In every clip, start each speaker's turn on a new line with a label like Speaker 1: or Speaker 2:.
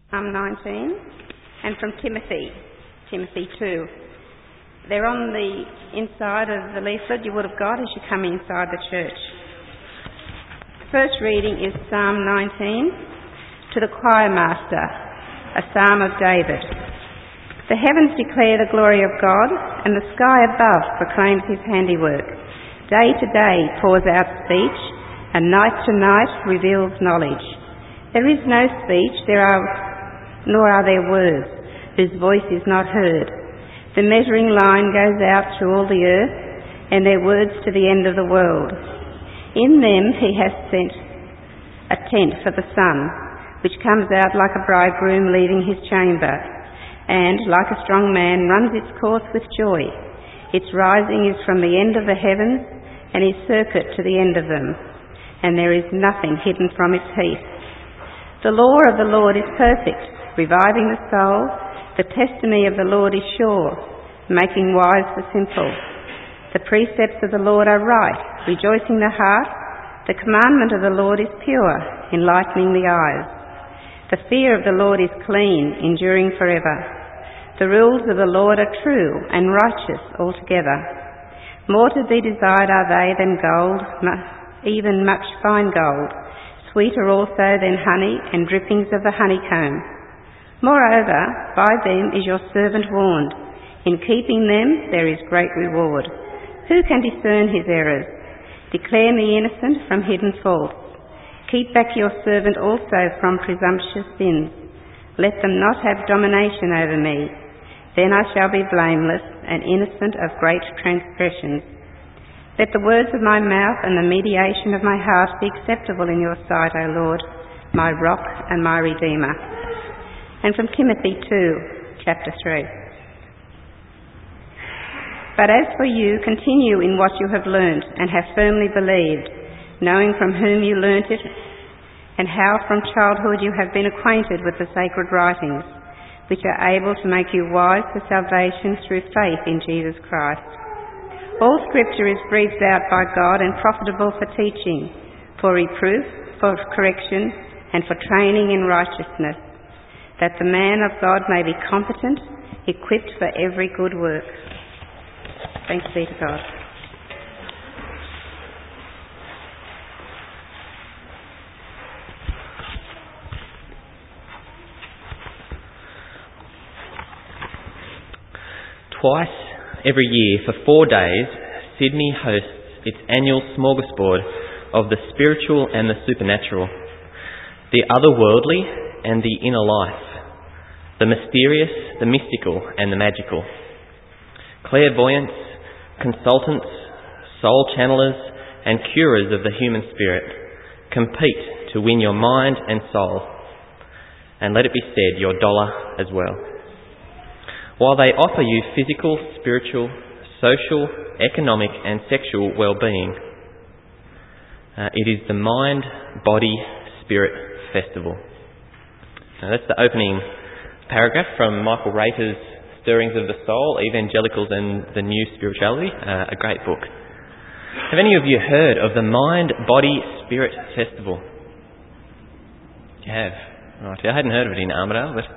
Speaker 1: Psalm 19, and from Timothy 2. They're on the inside of the leaflet you would have got as you come inside the church. The first reading is Psalm 19, to the choir master, a psalm of David. The heavens declare the glory of God, and the sky above proclaims his handiwork. Day to day pours out speech, and night to night reveals knowledge. There is no speech, nor are there words, whose voice is not heard. The measuring line goes out through all the earth, and their words to the end of the world. In them he has sent a tent for the sun, which comes out like a bridegroom leaving his chamber, and, like a strong man, runs its course with joy. Its rising is from the end of the heavens, and its circuit to the end of them, and there is nothing hidden from its heat. The law of the Lord is perfect, reviving the soul. The testimony of the Lord is sure, making wise the simple. The precepts of the Lord are right, rejoicing the heart. The commandment of the Lord is pure, enlightening the eyes. The fear of the Lord is clean, enduring forever. The rules of the Lord are true and righteous altogether. More to be desired are they than gold, even much fine gold, sweeter also than honey and drippings of the honeycomb. Moreover, by them is your servant warned. In keeping them there is great reward. Who can discern his errors? Declare me innocent from hidden faults. Keep back your servant also from presumptuous sins. Let them not have domination over me. Then I shall be blameless and innocent of great transgressions. Let the words of my mouth and the meditation of my heart be acceptable in your sight, O Lord, my rock and my redeemer. And from Timothy 2, chapter 3. But as for you, continue in what you have learnt and have firmly believed, knowing from whom you learnt it, and how from childhood you have been acquainted with the sacred writings, which are able to make you wise for salvation through faith in Jesus Christ. All Scripture is breathed out by God and profitable for teaching, for reproof, for correction, and for training in righteousness, that the man of God may be competent, equipped for every good work. Thanks be to God.
Speaker 2: Twice every year for 4 days, Sydney hosts its annual smorgasbord of the spiritual and the supernatural, the otherworldly and the inner life, the mysterious, the mystical and the magical. Clairvoyants, consultants, soul channelers and curers of the human spirit compete to win your mind and soul, and let it be said, your dollar as well. While they offer you physical, spiritual, social, economic and sexual well-being, it is the Mind, Body, Spirit Festival. Now that's the opening paragraph from Michael Rater's Stirrings of the Soul, Evangelicals and the New Spirituality, a great book. Have any of you heard of the Mind, Body, Spirit Festival? You have? Right, I hadn't heard of it in Armidale, but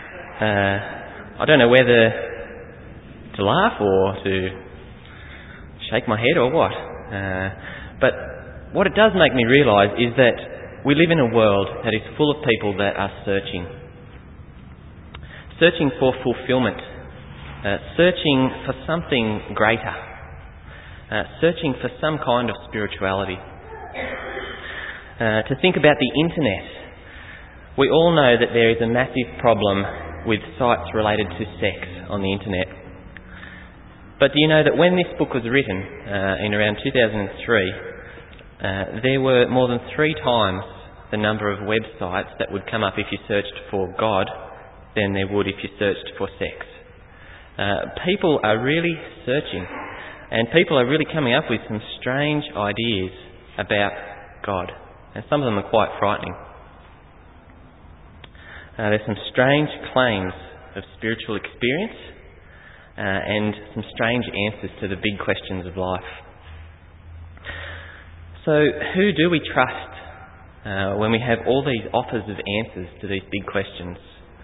Speaker 2: I don't know whether to laugh or to shake my head or what. But what it does make me realise is that we live in a world that is full of people that are searching for fulfilment, searching for something greater, searching for some kind of spirituality. To think about the internet, we all know that there is a massive problem with sites related to sex on the internet. But do you know that when this book was written, in around 2003, there were more than 3 times the number of websites that would come up if you searched for God than there would if you searched for sex. People are really searching, and people are really coming up with some strange ideas about God, and some of them are quite frightening. There's some strange claims of spiritual experience and some strange answers to the big questions of life. So who do we trust when we have all these offers of answers to these big questions?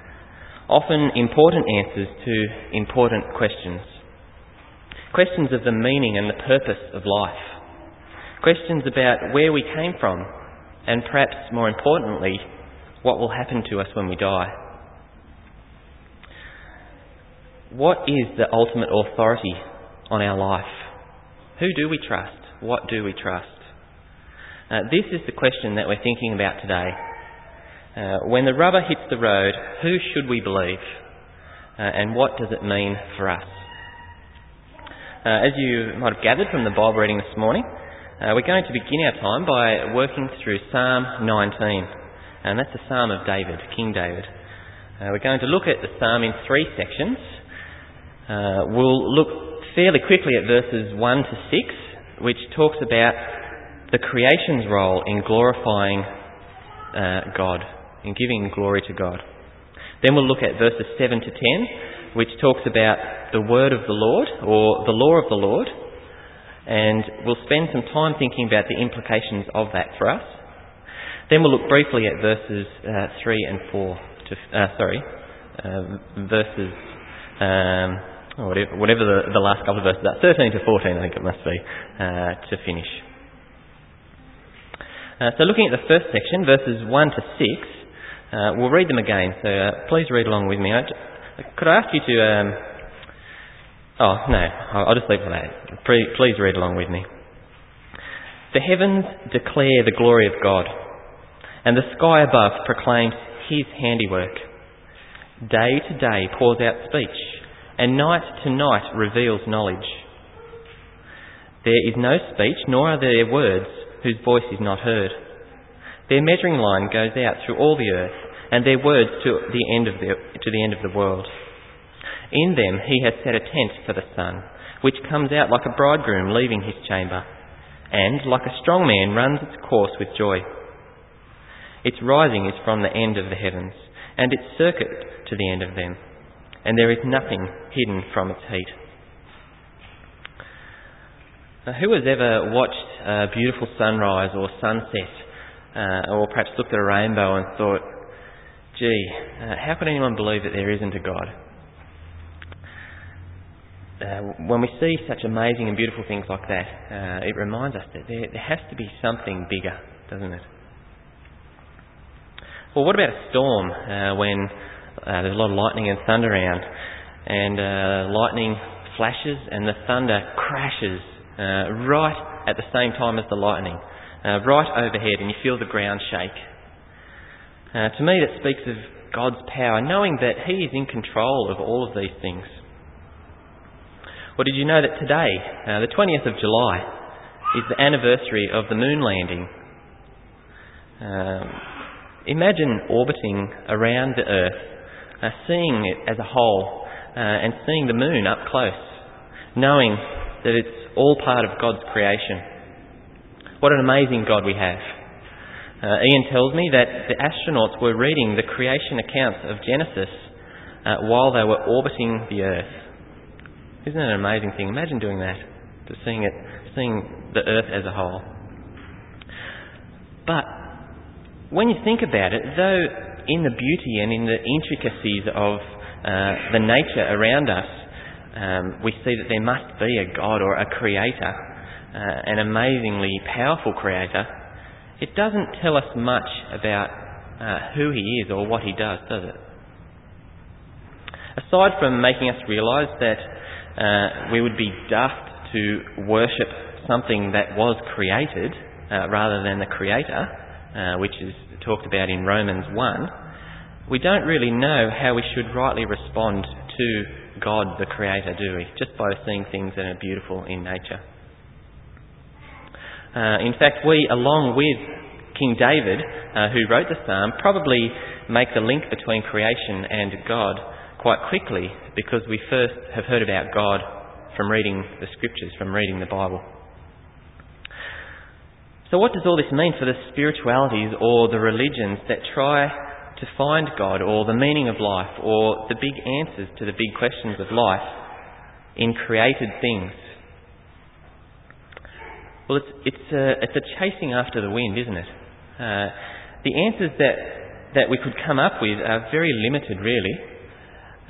Speaker 2: often important answers to important questions. Questions of the meaning and the purpose of life. Questions about where we came from, and perhaps more importantly, what will happen to us when we die. What is the ultimate authority on our life? Who do we trust? What do we trust? This is the question that we're thinking about today. When the rubber hits the road, who should we believe? And what does it mean for us? As you might have gathered from the Bible reading this morning, we're going to begin our time by working through Psalm 19. And that's the Psalm of David, King David. We're going to look at the Psalm in 3 sections. We'll look fairly quickly at verses 1 to 6, which talks about the creation's role in glorifying God, in giving glory to God. Then we'll look at verses 7 to 10, which talks about the word of the Lord, or the law of the Lord, and we'll spend some time thinking about the implications of that for us. Then we'll look briefly at verses 3 and 4, verses, whatever the last couple of verses are, 13 to 14 I think it must be, to finish. So looking at the first section, verses 1 to 6, we'll read them again, so please read along with me. Could I ask you to... I'll just leave it for that. Please read along with me. The heavens declare the glory of God, and the sky above proclaims his handiwork. Day to day pours out speech, and night to night reveals knowledge. There is no speech, nor are there words whose voice is not heard. Their measuring line goes out through all the earth, and their words to the end of the world. In them he has set a tent for the sun, which comes out like a bridegroom leaving his chamber, and like a strong man runs its course with joy. Its rising is from the end of the heavens, and its circuit to the end of them, and there is nothing hidden from its heat. Now, who has ever watched a beautiful sunrise or sunset, or perhaps looked at a rainbow and thought, how could anyone believe that there isn't a God? When we see such amazing and beautiful things like that, it reminds us that there has to be something bigger, doesn't it? Well, what about a storm when there's a lot of lightning and thunder around, and lightning flashes and the thunder crashes right at the same time as the lightning, right overhead, and you feel the ground shake? To me, that speaks of God's power, knowing that he is in control of all of these things. Well, did you know that today, the 20th of July, is the anniversary of the moon landing? Imagine orbiting around the Earth, seeing it as a whole, and seeing the moon up close, knowing that it's all part of God's creation. What an amazing God we have. Ian tells me that the astronauts were reading the creation accounts of Genesis while they were orbiting the Earth. Isn't that an amazing thing? Imagine doing that, to seeing the Earth as a whole. But when you think about it, though in the beauty and in the intricacies of the nature around us, we see that there must be a God or a creator, an amazingly powerful creator, it doesn't tell us much about who he is or what he does it? Aside from making us realise that we would be daft to worship something that was created rather than the creator, which is talked about in Romans 1, we don't really know how we should rightly respond to God the creator, do we? Just by seeing things that are beautiful in nature. In fact, we, along with King David, who wrote the psalm, probably make the link between creation and God quite quickly, because we first have heard about God from reading the scriptures, from reading the Bible. So what does all this mean for the spiritualities or the religions that try to find God or the meaning of life or the big answers to the big questions of life in created things? Well, it's a chasing after the wind, isn't it? The answers that we could come up with are very limited, really.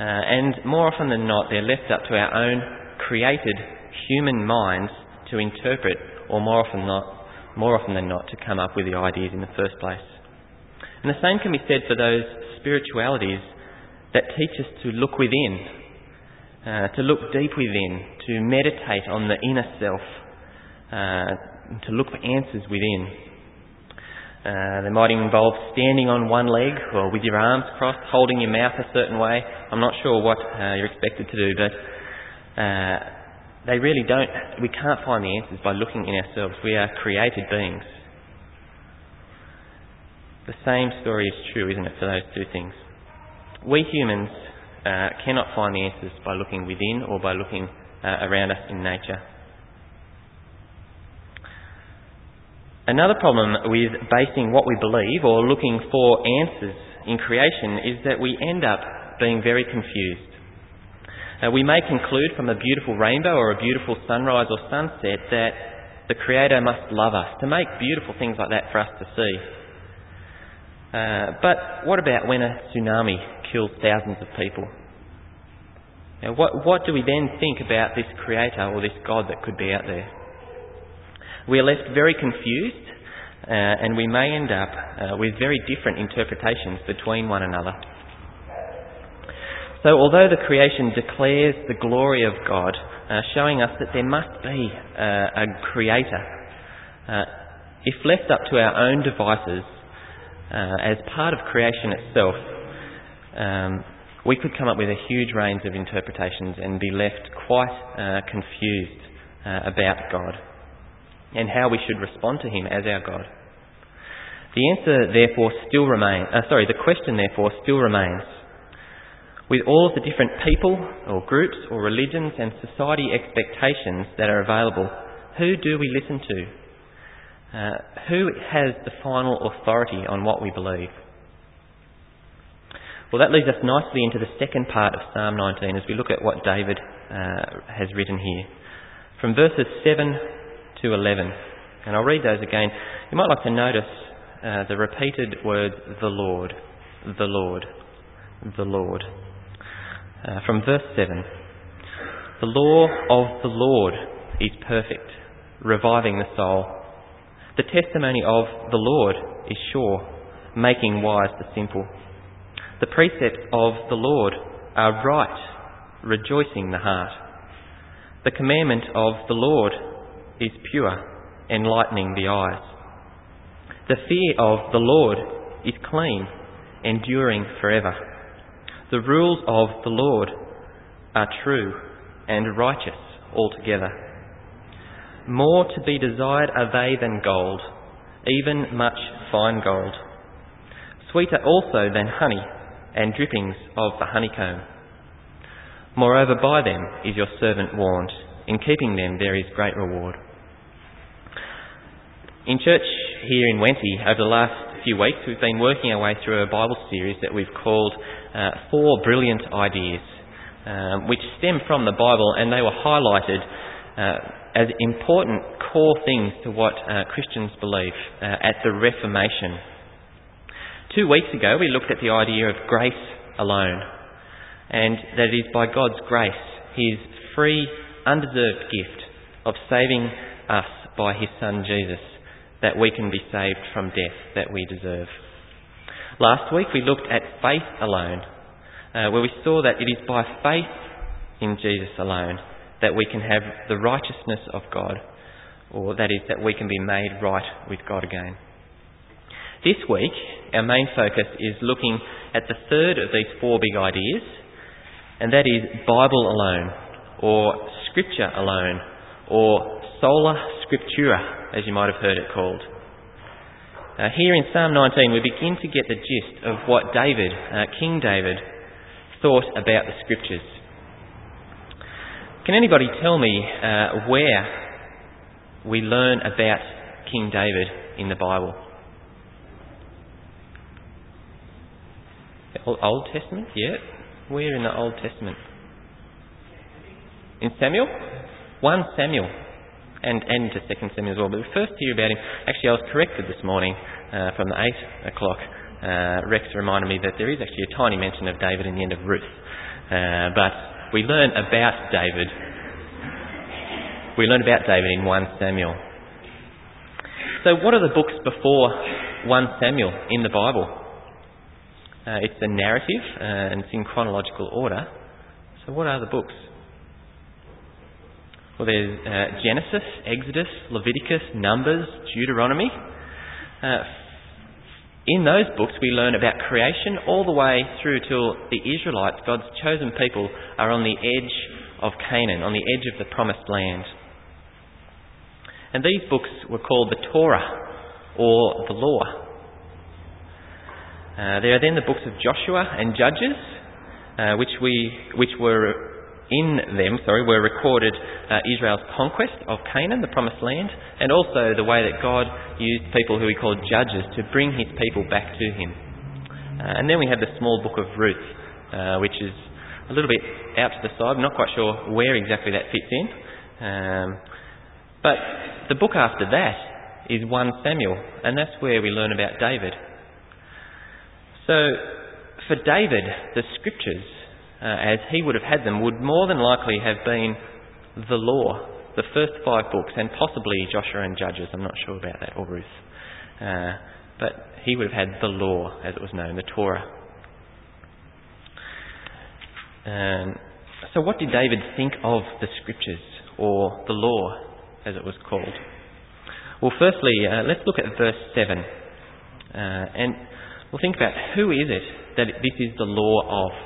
Speaker 2: and more often than not they're left up to our own created human minds to interpret, or more often than not to come up with the ideas in the first place. And the same can be said for those spiritualities that teach us to look within, to look deep within, to meditate on the inner self, to look for answers within. They might involve standing on one leg or with your arms crossed, holding your mouth a certain way. I'm not sure what you're expected to do, but they really don't. We can't find the answers by looking in ourselves. We are created beings. The same story is true, isn't it, for those two things? We humans cannot find the answers by looking within or by looking around us in nature. Another problem with basing what we believe or looking for answers in creation is that we end up being very confused. We may conclude from a beautiful rainbow or a beautiful sunrise or sunset that the Creator must love us to make beautiful things like that for us to see. But what about when a tsunami kills thousands of people? Now, what do we then think about this Creator or this God that could be out there? We are left very confused, and we may end up with very different interpretations between one another. So although the creation declares the glory of God, showing us that there must be a Creator, if left up to our own devices as part of creation itself, we could come up with a huge range of interpretations and be left quite confused about God and how we should respond to Him as our God. The answer therefore still remains. The question therefore still remains. With all of the different people or groups or religions and society expectations that are available, who do we listen to? Who has the final authority on what we believe? Well, that leads us nicely into the second part of Psalm 19 as we look at what David has written here. From verses 7 to 11. And I'll read those again. You might like to notice the repeated words, the Lord, the Lord, the Lord. From verse 7. The law of the Lord is perfect, reviving the soul. The testimony of the Lord is sure, making wise the simple. The precepts of the Lord are right, rejoicing the heart. The commandment of the Lord is pure, enlightening the eyes. The fear of the Lord is clean, enduring forever. The rules of the Lord are true and righteous altogether. More to be desired are they than gold, even much fine gold. Sweeter also than honey and drippings of the honeycomb. Moreover, by them is your servant warned. In keeping them there is great reward. In church here in Wenty, over the last few weeks, we've been working our way through a Bible series that we've called 4 Brilliant Ideas, which stem from the Bible, and they were highlighted as important core things to what Christians believe at the Reformation. 2 weeks ago, we looked at the idea of grace alone, and that it is by God's grace, His free, undeserved gift of saving us by His Son Jesus, that we can be saved from death that we deserve. Last week we looked at faith alone, where we saw that it is by faith in Jesus alone that we can have the righteousness of God, or that is, that we can be made right with God again. This week our main focus is looking at the third of these 4 big ideas, and that is Bible alone, or Scripture alone, or Sola Scriptura, as you might have heard it called. Here in Psalm 19 we begin to get the gist of what King David, thought about the Scriptures. Can anybody tell me where we learn about King David in the Bible? The Old Testament? Yeah. Where in the Old Testament? In Samuel? 1 Samuel. And to 2 Samuel as well. But we first hear about him. Actually, I was corrected this morning from the 8 o'clock. Rex reminded me that there is actually a tiny mention of David in the end of Ruth. but we learn about David. We learn about David in 1 Samuel. So what are the books before 1 Samuel in the Bible? It's a narrative and it's in chronological order. So what are the books? Well, there's Genesis, Exodus, Leviticus, Numbers, Deuteronomy. In those books we learn about creation all the way through till the Israelites, God's chosen people, are on the edge of Canaan, on the edge of the promised land. And these books were called the Torah, or the law. There are then the books of Joshua and Judges, which were recorded Israel's conquest of Canaan, the promised land, and also the way that God used people who he called judges to bring his people back to him. And then we have the small book of Ruth, which is a little bit out to the side. I'm not quite sure where exactly that fits in. But the book after that is 1 Samuel, and that's where we learn about David. So, for David, the scriptures, as he would have had them, would more than likely have been the law, the first 5 books, and possibly Joshua and Judges. I'm not sure about that, or Ruth. But he would have had the law, as it was known, the Torah. So what did David think of the scriptures, or the law, as it was called? Well, firstly, let's look at verse 7. And we'll think about who is it that this is the law of.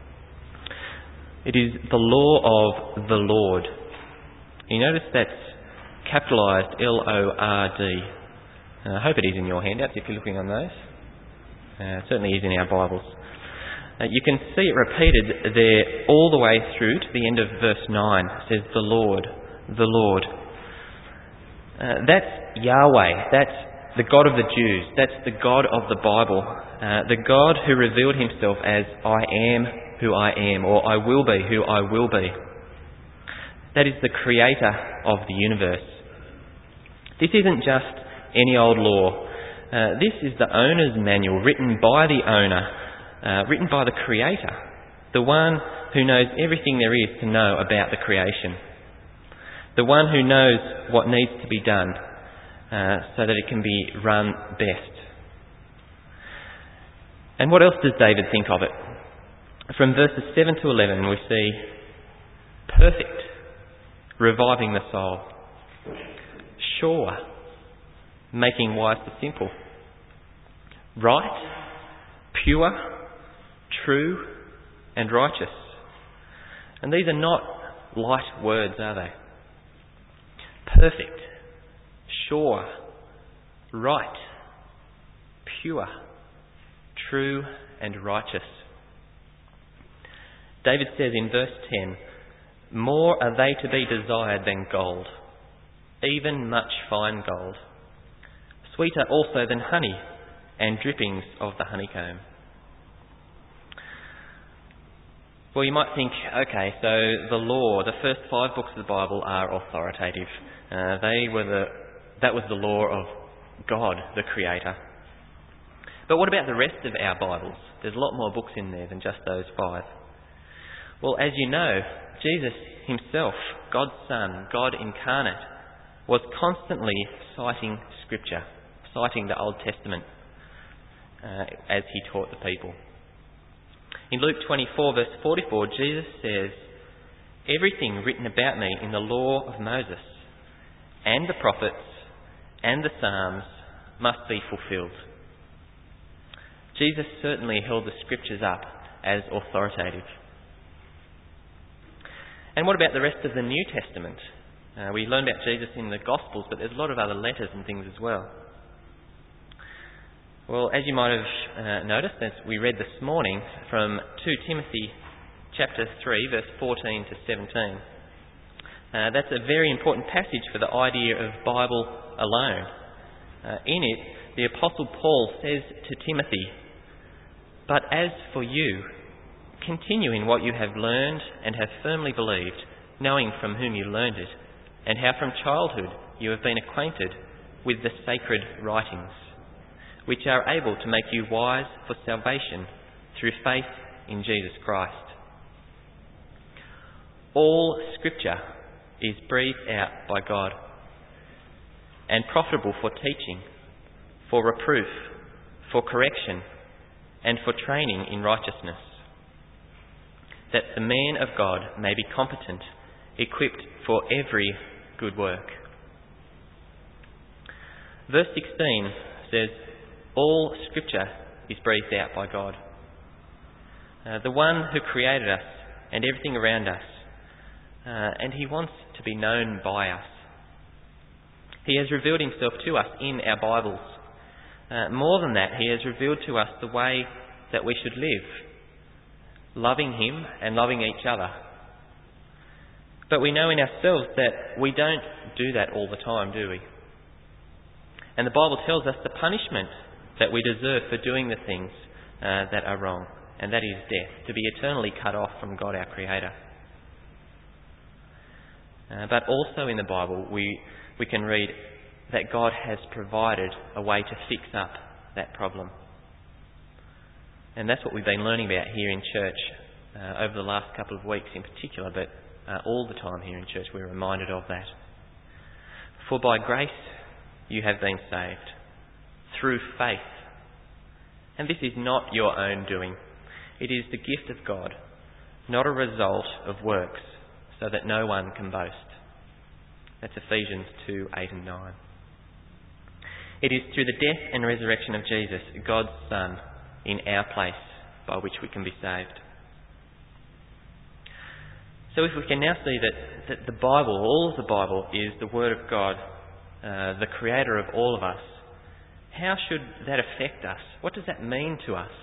Speaker 2: It is the law of the Lord. You notice that's capitalised L-O-R-D. I hope it is in your handouts if you're looking on those. It certainly is in our Bibles. You can see it repeated there all the way through to the end of verse 9. It says, the Lord, the Lord. That's Yahweh. That's the God of the Jews. That's the God of the Bible. The God who revealed himself as I am who I am, or I will be who I will be. That is the creator of the universe. This isn't just any old law. This is the owner's manual, written by the owner, written by the creator, the one who knows everything there is to know about the creation, the one who knows what needs to be done so that it can be run best. And what else does David think of it? From verses 7 to 11 we see perfect, reviving the soul; sure, making wise the simple; right, pure, true and righteous. And these are not light words, are they? Perfect, sure, right, pure, true and righteous. David says in verse 10, more are they to be desired than gold, even much fine gold, sweeter also than honey and drippings of the honeycomb. Well, you might think, okay, so the law, the first 5 books of the Bible are authoritative. That was the law of God, the Creator. But what about the rest of our Bibles? There's a lot more books in there than just those 5. Well, as you know, Jesus himself, God's Son, God incarnate, was constantly citing Scripture, citing the Old Testament as he taught the people. In Luke 24 verse 44, Jesus says, everything written about me in the law of Moses and the prophets and the Psalms must be fulfilled. Jesus certainly held the Scriptures up as authoritative. And what about the rest of the New Testament? We learn about Jesus in the Gospels, but there's a lot of other letters and things as well. Well, as you might have noticed, as we read this morning from 2 Timothy chapter 3, verse 14 to 17, that's a very important passage for the idea of Bible alone. In it, the Apostle Paul says to Timothy, but as for you, continue in what you have learned and have firmly believed, knowing from whom you learned it, and how from childhood you have been acquainted with the sacred writings, which are able to make you wise for salvation through faith in Jesus Christ. all Scripture is breathed out by God and profitable for teaching, for reproof, for correction, and for training in righteousness, that the man of God may be competent, equipped for every good work. Verse 16 says, all Scripture is breathed out by God. The one who created us and everything around us, and He wants to be known by us. He has revealed Himself to us in our Bibles. More than that, He has revealed to us the way that we should live, loving Him and loving each other. But we know in ourselves that we don't do that all the time, do we? And the Bible tells us the punishment that we deserve for doing the things that are wrong, and that is death, to be eternally cut off from God our Creator. But also in the Bible we can read that God has provided a way to fix up that problem. And that's what we've been learning about here in church over the last couple of weeks in particular, but all the time here in church we're reminded of that. For by grace you have been saved, through faith. And this is not your own doing. It is the gift of God, not a result of works, so that no one can boast. That's Ephesians 2, 8 and 9. It is through the death and resurrection of Jesus, God's Son, in our place, by which we can be saved. So if we can now see that the Bible, all of the Bible, is the Word of God, the Creator of all of us, how should that affect us? What does that mean to us?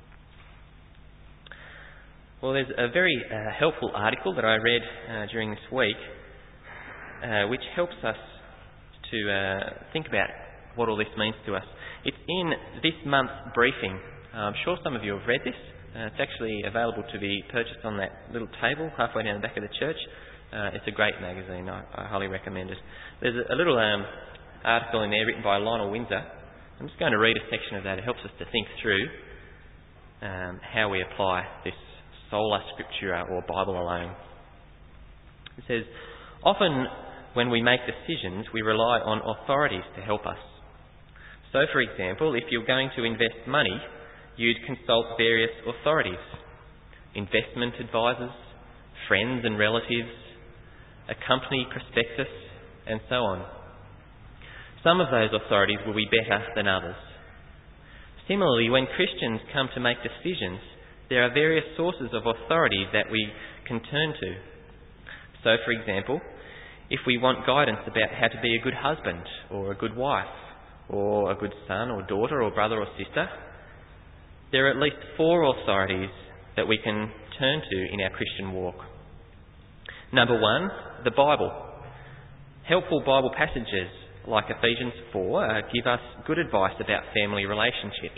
Speaker 2: Well, there's a very helpful article that I read during this week which helps us to think about what all this means to us. It's in this month's briefing. I'm sure some of you have read this. It's actually available to be purchased on that little table halfway down the back of the church. It's a great magazine. I highly recommend it. There's a little article in there written by Lionel Windsor. I'm just going to read a section of that. It helps us to think through how we apply this sola scriptura, or Bible alone. It says, often when we make decisions, we rely on authorities to help us. So, for example, if you're going to invest money, you'd consult various authorities, investment advisors, friends and relatives, a company prospectus, and so on. Some of those authorities will be better than others. Similarly, when Christians come to make decisions, there are various sources of authority that we can turn to. So, for example, if we want guidance about how to be a good husband or a good wife or a good son or daughter or brother or sister, there are at least 4 authorities that we can turn to in our Christian walk. Number 1, the Bible. Helpful Bible passages like Ephesians 4 give us good advice about family relationships.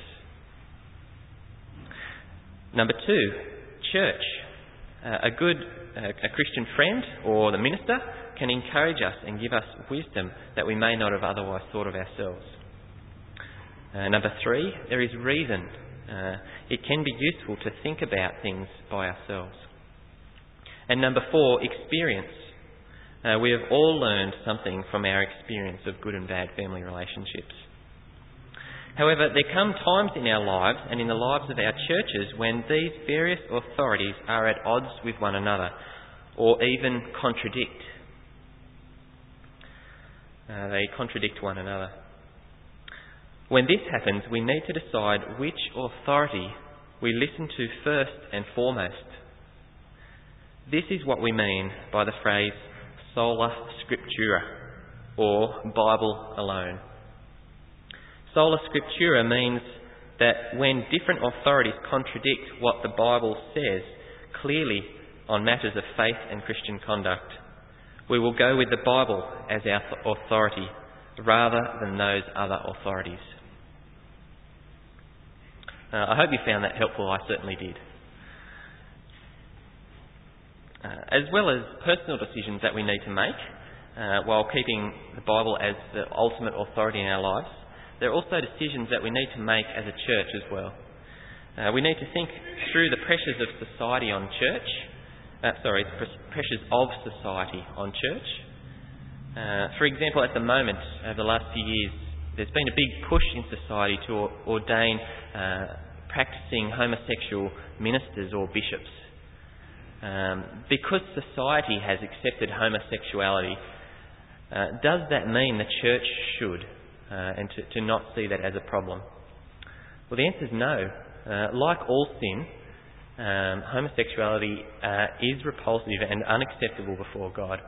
Speaker 2: Number 2, church. A Christian friend or the minister can encourage us and give us wisdom that we may not have otherwise thought of ourselves. Number 3, there is reason. It can be useful to think about things by ourselves. And number 4, experience. We have all learned something from our experience of good and bad family relationships. However, there come times in our lives and in the lives of our churches when these various authorities are at odds with one another, or even contradict. They contradict one another. When this happens, we need to decide which authority we listen to first and foremost. This is what we mean by the phrase sola scriptura, or Bible alone. Sola scriptura means that when different authorities contradict what the Bible says clearly on matters of faith and Christian conduct, we will go with the Bible as our authority rather than those other authorities. I hope you found that helpful. I certainly did. As well as personal decisions that we need to make while keeping the Bible as the ultimate authority in our lives, there are also decisions that we need to make as a church as well. We need to think through the pressures of society on church pressures of society on church. For example, at the moment, over the last few years, there's been a big push in society to ordain practicing homosexual ministers or bishops. Because society has accepted homosexuality, does that mean the church should, and to not see that as a problem? Well, the answer is no. Like all sin, homosexuality is repulsive and unacceptable before God.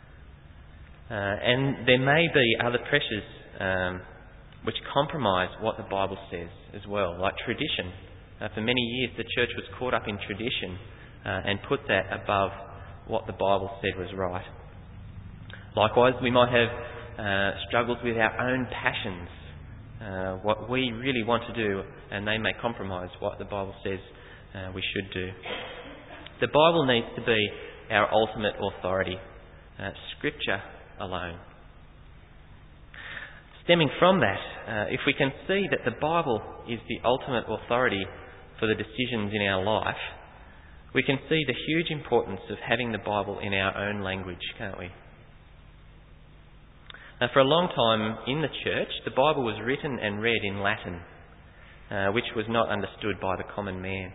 Speaker 2: And there may be other pressures which compromise what the Bible says as well, like tradition. For many years the church was caught up in tradition and put that above what the Bible said was right. Likewise, we might have struggles with our own passions, what we really want to do, and they may compromise what the Bible says we should do. The Bible needs to be our ultimate authority, Scripture alone. Stemming from that, if we can see that the Bible is the ultimate authority for the decisions in our life, we can see the huge importance of having the Bible in our own language, can't we? Now, for a long time in the church, the Bible was written and read in Latin, which was not understood by the common man.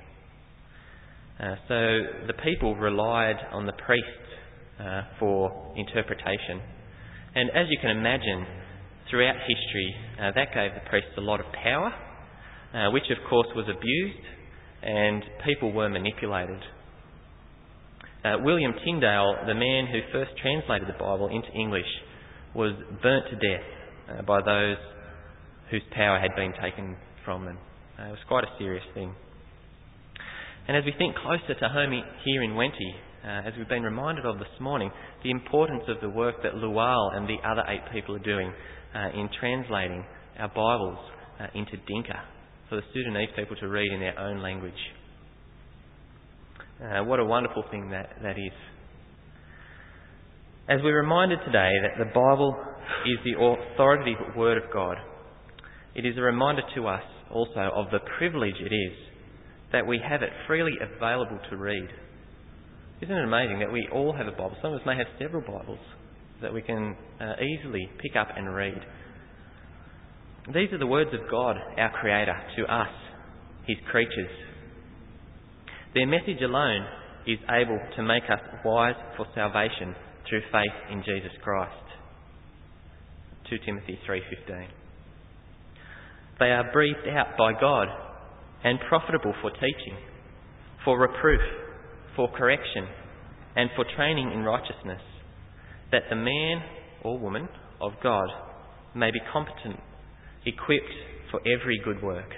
Speaker 2: So the people relied on the priest for interpretation. And as you can imagine, throughout history, that gave the priests a lot of power, which of course was abused, and people were manipulated. William Tyndale, the man who first translated the Bible into English, was burnt to death by those whose power had been taken from them. It was quite a serious thing. And as we think closer to home here in Wenty, as we've been reminded of this morning, the importance of the work that Lual and the other 8 people are doing in translating our Bibles into Dinka for the Sudanese people to read in their own language. What a wonderful thing that is. As we're reminded today that the Bible is the authoritative Word of God, it is a reminder to us also of the privilege it is that we have it freely available to read. Isn't it amazing that we all have a Bible? Some of us may have several Bibles that we can easily pick up and read. These are the words of God, our Creator, to us, His creatures. Their message alone is able to make us wise for salvation through faith in Jesus Christ. 2 Timothy 3:15. They are breathed out by God and profitable for teaching, for reproof, for correction, and for training in righteousness, that the man or woman of God may be competent, equipped for every good work.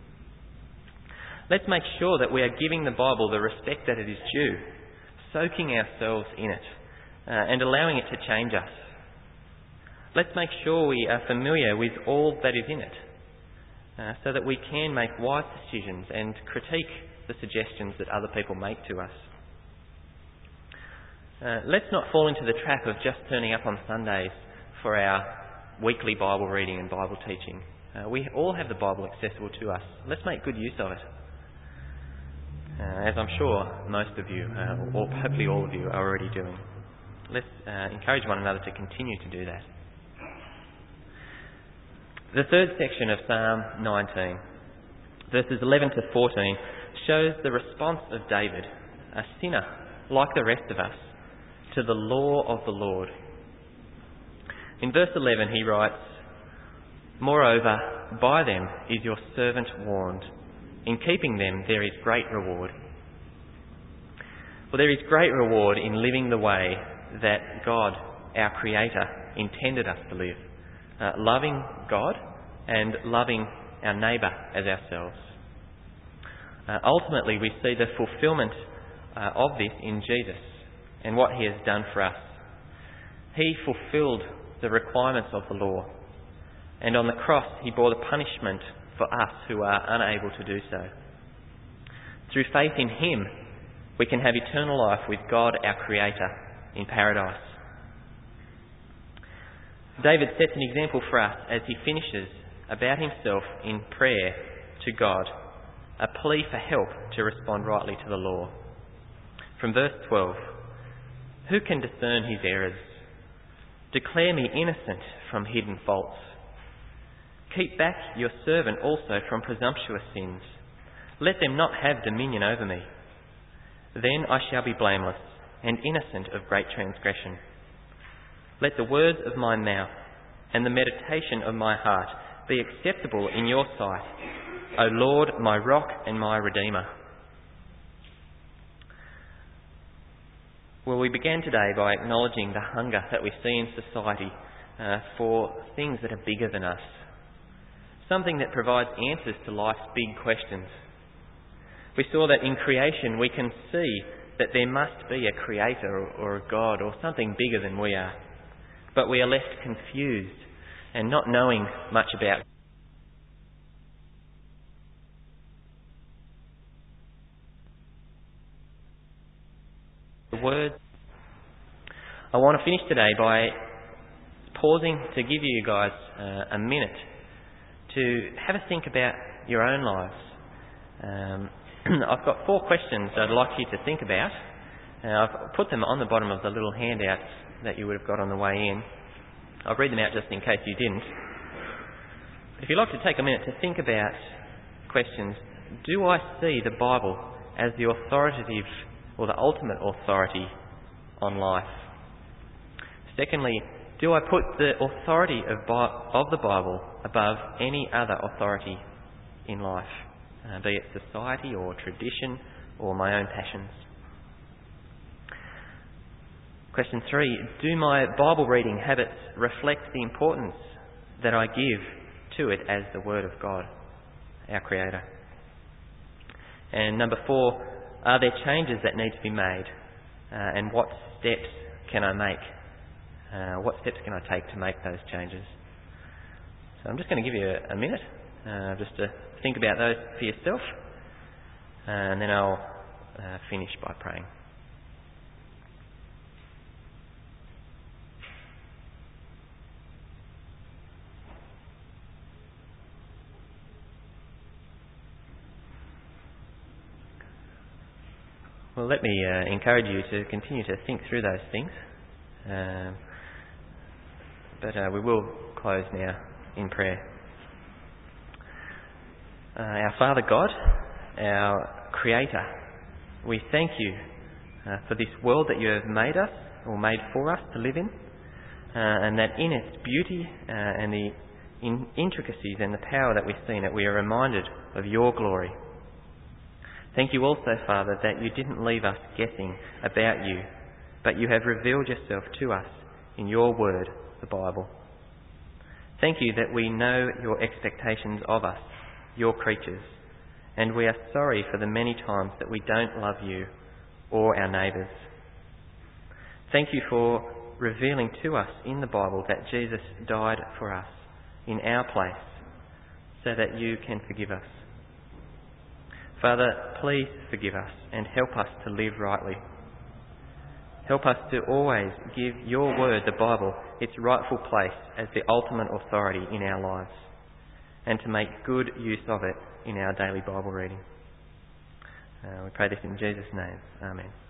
Speaker 2: Let's make sure that we are giving the Bible the respect that it is due, soaking ourselves in it, and allowing it to change us. Let's make sure we are familiar with all that is in it, so that we can make wise decisions and critique the suggestions that other people make to us. Let's not fall into the trap of just turning up on Sundays for our weekly Bible reading and Bible teaching. We all have the Bible accessible to us. Let's make good use of it. As I'm sure most of you, or hopefully all of you, are already doing. Let's encourage one another to continue to do that. The third section of Psalm 19, verses 11 to 14, shows the response of David, a sinner like the rest of us, to the law of the Lord. In verse 11 he writes, "Moreover, by them is your servant warned. In keeping them there is great reward." Well, there is great reward in living the way that God, our Creator, intended us to live. Loving God and loving our neighbour as ourselves. Ultimately, we see the fulfilment of this in Jesus and what He has done for us. He fulfilled the requirements of the law, and on the cross He bore the punishment for us who are unable to do so. Through faith in Him, we can have eternal life with God, our Creator, in paradise. David sets an example for us as he finishes about himself in prayer to God, a plea for help to respond rightly to the law. from verse 12. Who can discern his errors? Declare me innocent from hidden faults. Keep back your servant also from presumptuous sins. Let them not have dominion over me. Then I shall be blameless and innocent of great transgression. Let the words of my mouth and the meditation of my heart be acceptable in your sight, O Lord, my rock and my redeemer. Well, we began today by acknowledging the hunger that we see in society for things that are bigger than us. Something that provides answers to life's big questions. We saw that in creation we can see that there must be a creator or a God or something bigger than we are. But we are left confused and not knowing much about the words. I want to finish today by pausing to give you guys a minute to have a think about your own lives. I've got 4 questions I'd like you to think about. I've put them on the bottom of the little handouts that you would have got on the way in. I'll read them out just in case you didn't. If you'd like to take a minute to think about questions, do I see the Bible as the authoritative or the ultimate authority on life? Secondly, do I put the authority of the Bible above any other authority in life, be it society or tradition or my own passions? Question 3, do my Bible reading habits reflect the importance that I give to it as the Word of God, our Creator? And number 4, are there changes that need to be made? And what steps can I make? What steps can I take to make those changes? So I'm just going to give you a minute just to think about those for yourself, and then I'll finish by praying. Well, let me encourage you to continue to think through those things. But we will close now in prayer. Our Father God, our Creator, we thank you for this world that you have made us, or made for us to live in, and that in its beauty and the intricacies and the power that we see in it, we are reminded of your glory. Thank you also, Father, that you didn't leave us guessing about you, but you have revealed yourself to us in your word, the Bible. Thank you that we know your expectations of us, your creatures, and we are sorry for the many times that we don't love you or our neighbours. Thank you for revealing to us in the Bible that Jesus died for us in our place so that you can forgive us. Father, please forgive us and help us to live rightly. Help us to always give your word, the Bible, its rightful place as the ultimate authority in our lives, and to make good use of it in our daily Bible reading. We pray this in Jesus' name. Amen.